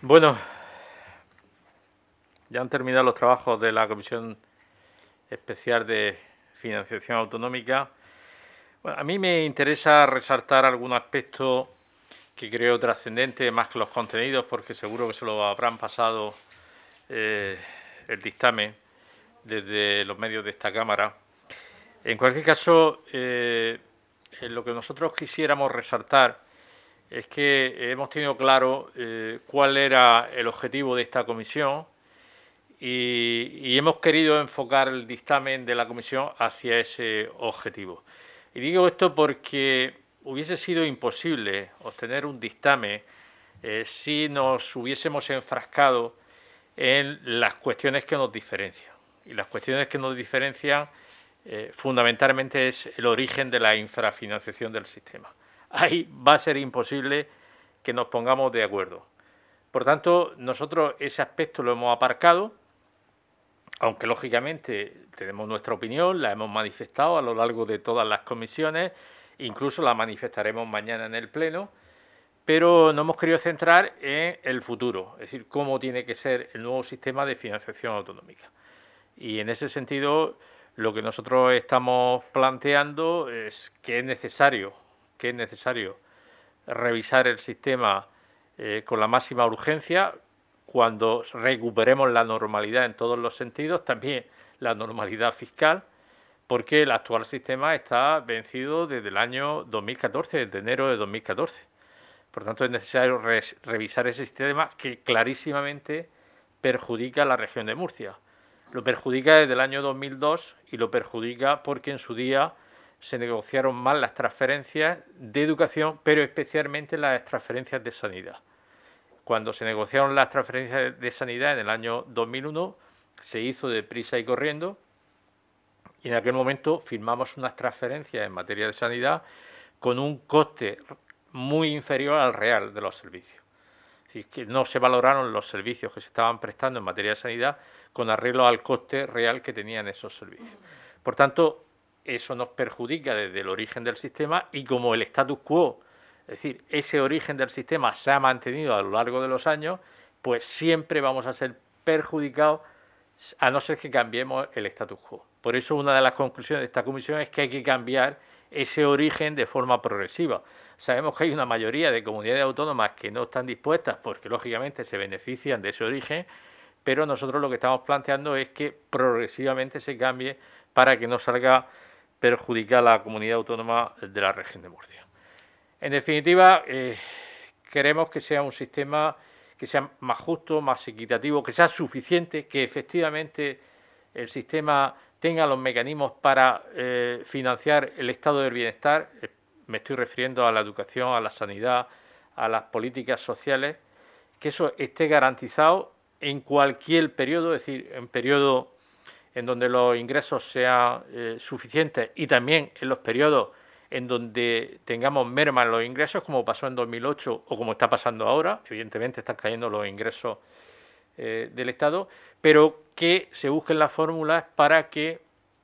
Bueno, ya han terminado los trabajos de la Comisión Especial de Financiación Autonómica. Bueno, a mí me interesa resaltar algún aspecto que creo trascendente, más que los contenidos, porque seguro que se lo habrán pasado el dictamen desde los medios de esta Cámara. En cualquier caso, lo que nosotros quisiéramos resaltar es que hemos tenido claro cuál era el objetivo de esta comisión y hemos querido enfocar el dictamen de la comisión hacia ese objetivo. Y digo esto porque hubiese sido imposible obtener un dictamen si nos hubiésemos enfrascado en las cuestiones que nos diferencian. Y las cuestiones que nos diferencian fundamentalmente es el origen de la infrafinanciación del sistema. Ahí va a ser imposible que nos pongamos de acuerdo. Por tanto, nosotros ese aspecto lo hemos aparcado, aunque lógicamente tenemos nuestra opinión, la hemos manifestado a lo largo de todas las comisiones, incluso la manifestaremos mañana en el Pleno, pero nos hemos querido centrar en el futuro, es decir, cómo tiene que ser el nuevo sistema de financiación autonómica. Y en ese sentido, lo que nosotros estamos planteando es que es necesario revisar el sistema con la máxima urgencia cuando recuperemos la normalidad en todos los sentidos, también la normalidad fiscal, porque el actual sistema está vencido desde el año 2014, desde enero de 2014. Por tanto, es necesario revisar ese sistema que clarísimamente perjudica a la región de Murcia. Lo perjudica desde el año 2002 y lo perjudica porque en su día se negociaron mal las transferencias de educación, pero especialmente las transferencias de sanidad. Cuando se negociaron las transferencias de sanidad en el año 2001, se hizo deprisa y corriendo, y en aquel momento firmamos unas transferencias en materia de sanidad con un coste muy inferior al real de los servicios. Es decir, que no se valoraron los servicios que se estaban prestando en materia de sanidad con arreglo al coste real que tenían esos servicios. Por tanto, eso nos perjudica desde el origen del sistema, y como el status quo, es decir, ese origen del sistema se ha mantenido a lo largo de los años, pues siempre vamos a ser perjudicados a no ser que cambiemos el status quo. Por eso una de las conclusiones de esta comisión es que hay que cambiar ese origen de forma progresiva. Sabemos que hay una mayoría de comunidades autónomas que no están dispuestas porque lógicamente se benefician de ese origen, pero nosotros lo que estamos planteando es que progresivamente se cambie para que no salga perjudicar a la comunidad autónoma de la región de Murcia. En definitiva, queremos que sea un sistema que sea más justo, más equitativo, que sea suficiente, que efectivamente el sistema tenga los mecanismos para financiar el estado del bienestar. Me estoy refiriendo a la educación, a la sanidad, a las políticas sociales, que eso esté garantizado en cualquier periodo, es decir, en periodo en donde los ingresos sean suficientes, y también en los periodos en donde tengamos merma en los ingresos, como pasó en 2008 o como está pasando ahora. Evidentemente están cayendo los ingresos del Estado, pero que se busquen las fórmulas para que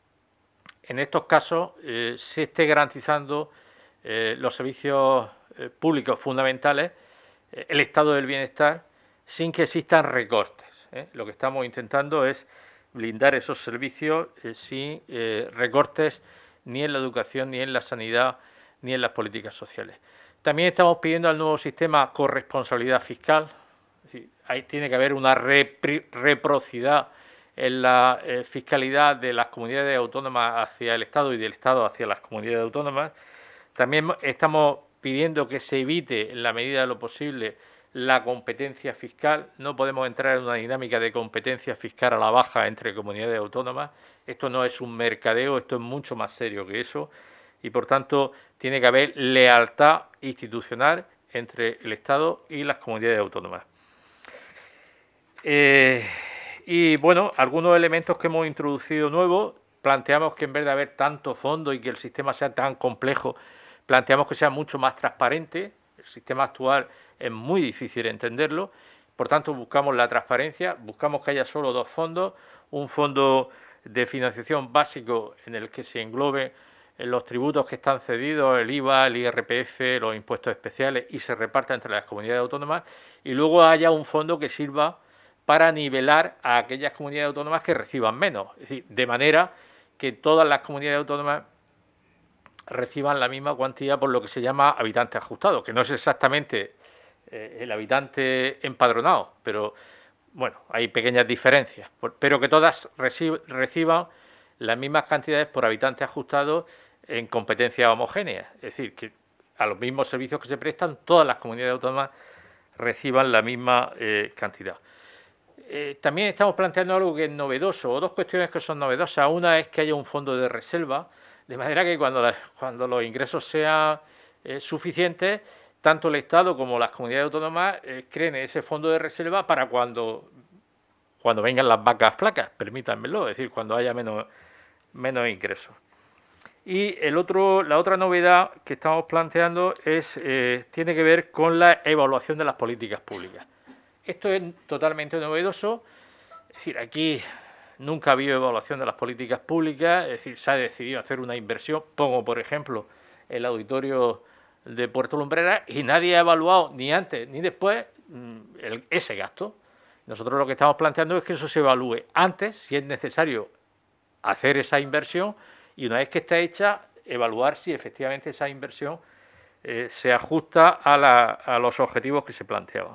en estos casos se esté garantizando los servicios públicos fundamentales, el estado del bienestar, sin que existan recortes. Lo que estamos intentando es blindar esos servicios sin recortes ni en la educación, ni en la sanidad, ni en las políticas sociales. También estamos pidiendo al nuevo sistema corresponsabilidad fiscal. Es decir, ahí tiene que haber una reciprocidad en la fiscalidad de las comunidades autónomas hacia el Estado y del Estado hacia las comunidades autónomas. También estamos pidiendo que se evite, en la medida de lo posible, la competencia fiscal. No podemos entrar en una dinámica de competencia fiscal a la baja entre comunidades autónomas. Esto no es un mercadeo, esto es mucho más serio que eso, y por tanto tiene que haber lealtad institucional entre el Estado y las comunidades autónomas. Y bueno, algunos elementos que hemos introducido nuevos: planteamos que en vez de haber tanto fondo y que el sistema sea tan complejo, planteamos que sea mucho más transparente. El sistema actual es muy difícil entenderlo, por tanto buscamos la transparencia, buscamos que haya solo dos fondos: un fondo de financiación básico en el que se engloben los tributos que están cedidos, el IVA, el IRPF, los impuestos especiales, y se reparta entre las comunidades autónomas, y luego haya un fondo que sirva para nivelar a aquellas comunidades autónomas que reciban menos. Es decir, de manera que todas las comunidades autónomas reciban la misma cuantía por lo que se llama habitante ajustado, que no es exactamente el habitante empadronado, pero bueno, hay pequeñas diferencias, pero que todas reciban las mismas cantidades por habitante ajustado en competencia homogénea, es decir, que a los mismos servicios que se prestan, todas las comunidades autónomas reciban la misma cantidad. También estamos planteando algo que es novedoso, o dos cuestiones que son novedosas. Una es que haya un fondo de reserva, de manera que cuando los ingresos sean suficientes, tanto el Estado como las comunidades autónomas creen ese fondo de reserva para cuando vengan las vacas flacas, permítanmelo, es decir, cuando haya menos ingresos. Y la otra novedad que estamos planteando tiene que ver con la evaluación de las políticas públicas. Esto es totalmente novedoso, es decir, aquí nunca ha habido evaluación de las políticas públicas, es decir, se ha decidido hacer una inversión, pongo por ejemplo el auditorio de Puerto Lumbreras, y nadie ha evaluado ni antes ni después ese gasto. Nosotros lo que estamos planteando es que eso se evalúe antes, si es necesario hacer esa inversión, y una vez que está hecha, evaluar si efectivamente esa inversión se ajusta a los objetivos que se planteaban.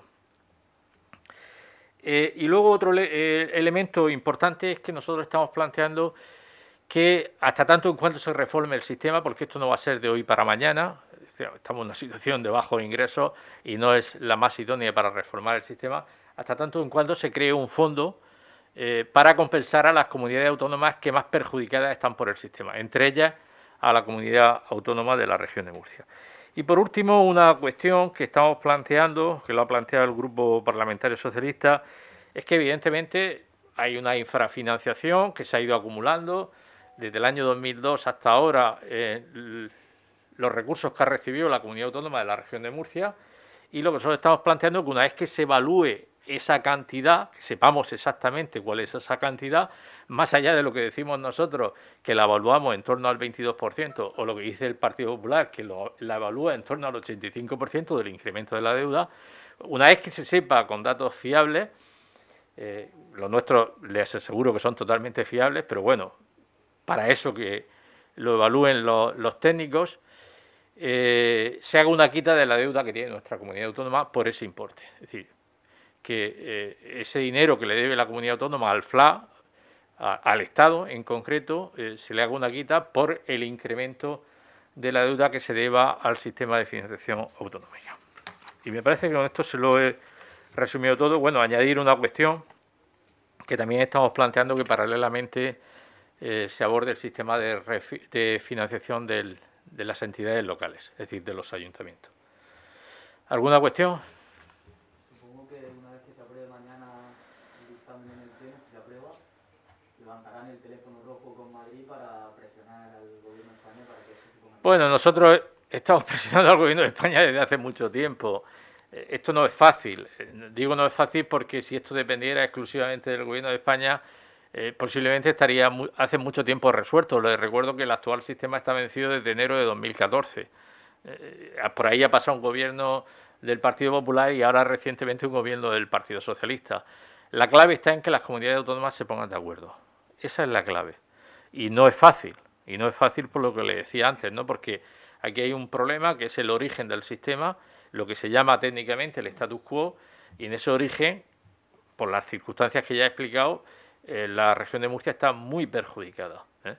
Y luego otro elemento importante es que nosotros estamos planteando que hasta tanto en cuanto se reforme el sistema, porque esto no va a ser de hoy para mañana, estamos en una situación de bajos ingresos y no es la más idónea para reformar el sistema, hasta tanto en cuanto se cree un fondo para compensar a las comunidades autónomas que más perjudicadas están por el sistema, entre ellas a la comunidad autónoma de la región de Murcia. Y por último, una cuestión que estamos planteando, que lo ha planteado el Grupo Parlamentario Socialista, es que evidentemente hay una infrafinanciación que se ha ido acumulando desde el año 2002 hasta ahora, los recursos que ha recibido la comunidad autónoma de la región de Murcia, y lo que nosotros estamos planteando es que una vez que se evalúe esa cantidad, que sepamos exactamente cuál es esa cantidad, más allá de lo que decimos nosotros, que la evaluamos en torno al 22%, o lo que dice el Partido Popular, que la evalúa en torno al 85% del incremento de la deuda, una vez que se sepa con datos fiables, los nuestros les aseguro que son totalmente fiables, pero bueno, para eso que lo evalúen los técnicos, se haga una quita de la deuda que tiene nuestra comunidad autónoma por ese importe. Es decir, que ese dinero que le debe la comunidad autónoma al FLA, al Estado en concreto, se le haga una quita por el incremento de la deuda que se deba al sistema de financiación autonómica. Y me parece que con esto se lo he resumido todo. Bueno, añadir una cuestión que también estamos planteando, que paralelamente se aborde el sistema de financiación de las entidades locales, es decir, de los ayuntamientos. ¿Alguna cuestión? Supongo que una vez que se apruebe mañana el dictamen en el Pleno, si se aprueba, levantarán el teléfono rojo con Madrid para presionar al Gobierno de España para que esto se ponga en marcha. Bueno, nosotros estamos presionando al Gobierno de España desde hace mucho tiempo. Esto no es fácil. Digo no es fácil porque si esto dependiera exclusivamente del Gobierno de España, posiblemente estaría hace mucho tiempo resuelto. Les recuerdo que el actual sistema está vencido desde enero de 2014. Por ahí ha pasado un gobierno del Partido Popular y ahora recientemente un gobierno del Partido Socialista. La clave está en que las comunidades autónomas se pongan de acuerdo. Esa es la clave. Y no es fácil. Y no es fácil por lo que le decía antes, ¿no? Porque aquí hay un problema que es el origen del sistema, lo que se llama técnicamente el status quo, y en ese origen, por las circunstancias que ya he explicado, la región de Murcia está muy perjudicada.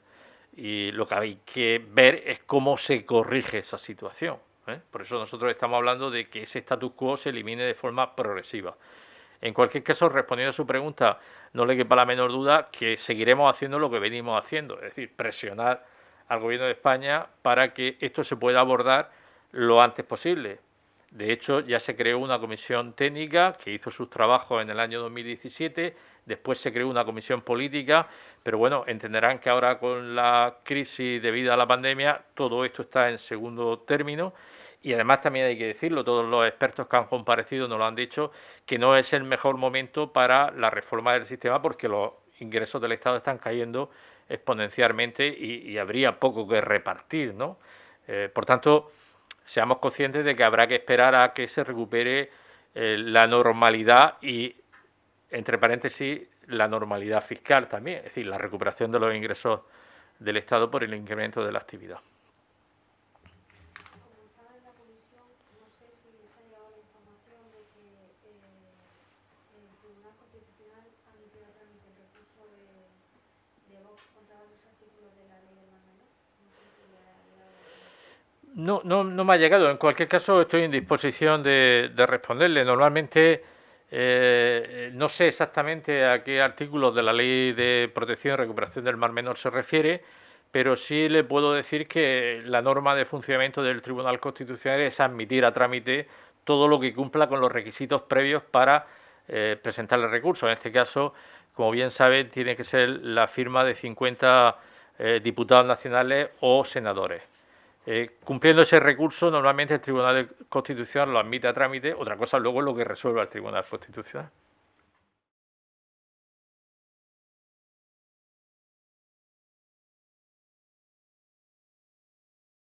Y lo que hay que ver es cómo se corrige esa situación. Por eso nosotros estamos hablando de que ese status quo se elimine de forma progresiva. En cualquier caso, respondiendo a su pregunta, no le quepa la menor duda que seguiremos haciendo lo que venimos haciendo, es decir, presionar al Gobierno de España para que esto se pueda abordar lo antes posible. De hecho, ya se creó una comisión técnica que hizo sus trabajos en el año 2017, después se creó una comisión política, pero bueno, entenderán que ahora con la crisis debido a la pandemia, todo esto está en segundo término. Y además también hay que decirlo, todos los expertos que han comparecido nos lo han dicho, que no es el mejor momento para la reforma del sistema porque los ingresos del Estado están cayendo exponencialmente y habría poco que repartir, ¿no? Por tanto, seamos conscientes de que habrá que esperar a que se recupere la normalidad y, entre paréntesis, la normalidad fiscal también, es decir, la recuperación de los ingresos del Estado por el incremento de la actividad. Como estaba en la comisión, no sé si se ha llegado la información de que el Tribunal Constitucional ha metido a trámite el recurso de Vox contra varios artículos de la ley del Mar Menor. No sé si le ha llegado la información. No me ha llegado. En cualquier caso, estoy en disposición de responderle. Normalmente no sé exactamente a qué artículos de la Ley de Protección y Recuperación del Mar Menor se refiere, pero sí le puedo decir que la norma de funcionamiento del Tribunal Constitucional es admitir a trámite todo lo que cumpla con los requisitos previos para presentar el recurso. En este caso, como bien saben, tiene que ser la firma de 50 diputados nacionales o senadores. Cumpliendo ese recurso, normalmente el Tribunal Constitucional lo admite a trámite, otra cosa luego es lo que resuelva el Tribunal Constitucional.